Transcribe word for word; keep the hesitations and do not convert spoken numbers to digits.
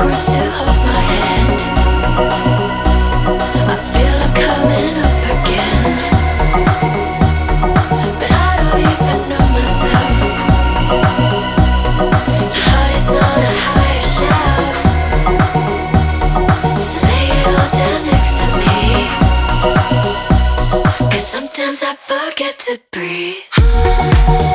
across to hold my hand. I feel I'm coming up again, but I don't even know myself. Your heart is on a higher shelf, so lay it all down next to me, 'cause sometimes I forget to breathe.